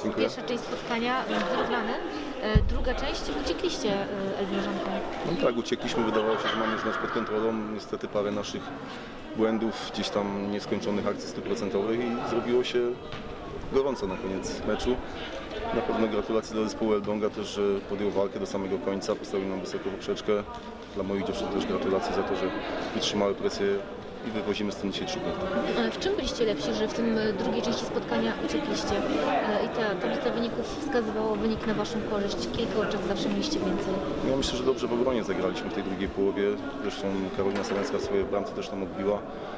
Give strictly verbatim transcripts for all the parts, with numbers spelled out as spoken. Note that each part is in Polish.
Dziękuję. Pierwsza część spotkania wyrównane, druga część uciekliście Elblążankom. No tak, uciekliśmy, wydawało się, że mamy już mecz pod kontrolą. Niestety parę naszych błędów, gdzieś tam nieskończonych akcji stuprocentowych i zrobiło się gorąco na koniec meczu. Na pewno gratulacje dla zespołu Elbląga też, że podjął walkę do samego końca, postawił nam wysoką poprzeczkę. Dla moich dziewczyn też gratulacje za to, że wytrzymały presję i wywozimy stąd dzisiaj trzy punkty. W czym byliście lepsi, że w tym drugiej części spotkania uciekliście i ta tablica wyników wskazywała wynik na waszą korzyść? W kilku oczach zawsze mieliście więcej. Ja myślę, że dobrze w obronie zagraliśmy w tej drugiej połowie. Zresztą Karolina Sałęcka w swojej bramce też tam odbiła.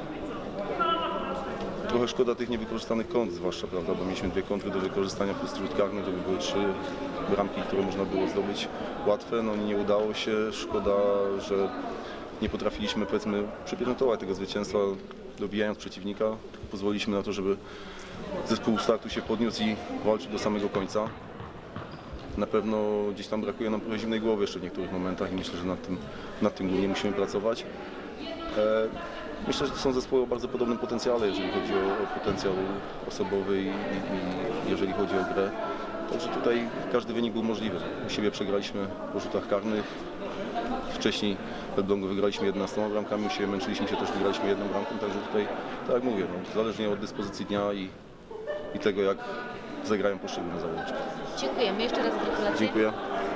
Trochę szkoda tych niewykorzystanych kont, zwłaszcza, prawda, bo mieliśmy dwie kontry do wykorzystania plus rzut karny, to by były trzy bramki, które można było zdobyć łatwe, no nie udało się. Szkoda, że nie potrafiliśmy, powiedzmy, przypieczętować tego zwycięstwa, dobijając przeciwnika. Pozwoliliśmy na to, żeby zespół startu się podniósł i walczył do samego końca. Na pewno gdzieś tam brakuje nam trochę zimnej głowy jeszcze w niektórych momentach i myślę, że nad tym, nad tym głównie musimy pracować. E, myślę, że to są zespoły o bardzo podobnym potencjale, jeżeli chodzi o, o potencjał osobowy i, i, i jeżeli chodzi o grę. Także tutaj każdy wynik był możliwy. U siebie przegraliśmy po rzutach karnych. Wcześniej w Elblągu wygraliśmy jedenastoma bramkami, u siebie męczyliśmy się, też wygraliśmy jedną bramką, także tutaj, tak jak mówię, no, zależnie od dyspozycji dnia i, i tego, jak zagrają poszczególne zawodniczki. Dziękujemy. Jeszcze raz gratulacje. Dziękuję.